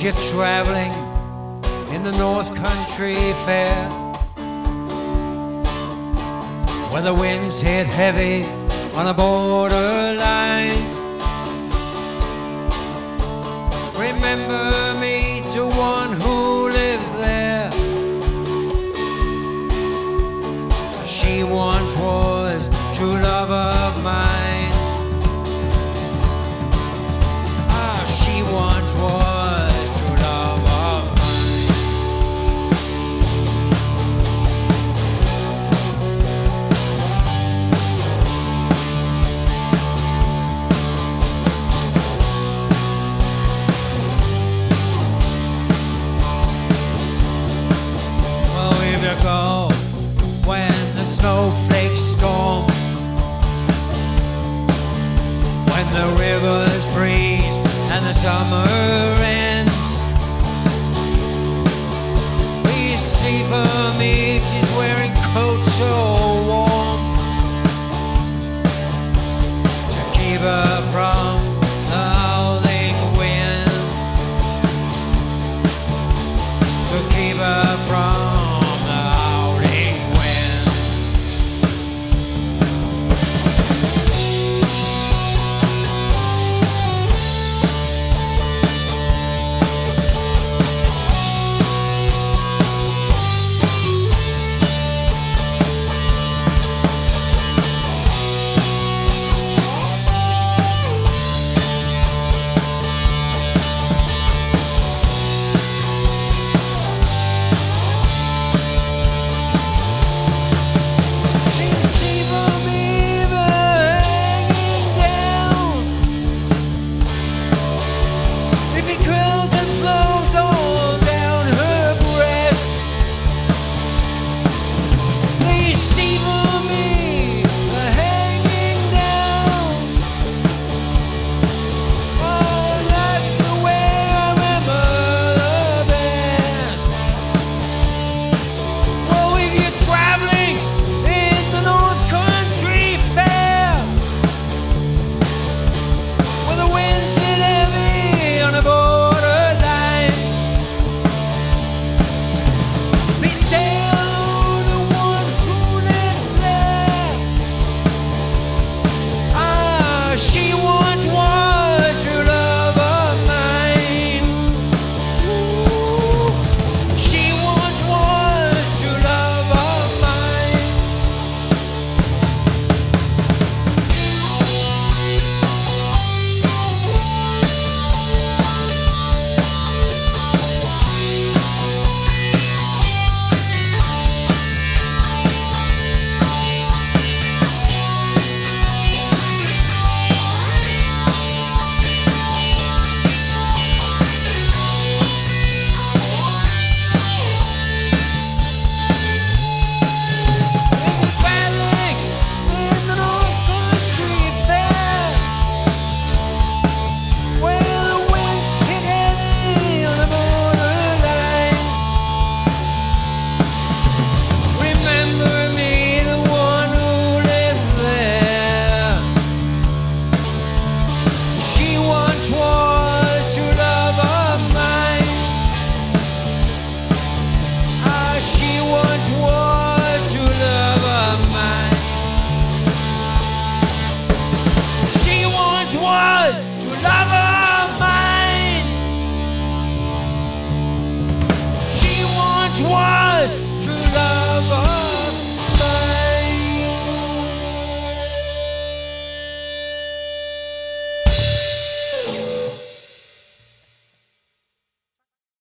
you're traveling in the North Country Fair, where the winds hit heavy on a borderline. Remember me to one who lives there. She once was true love of mine. She once was true love of Well, if you go when the snowflakes storm, when the rivers freeze and the summer ends, we see for me she's wearing coats so warm to keep her from the howling wind, to keep her from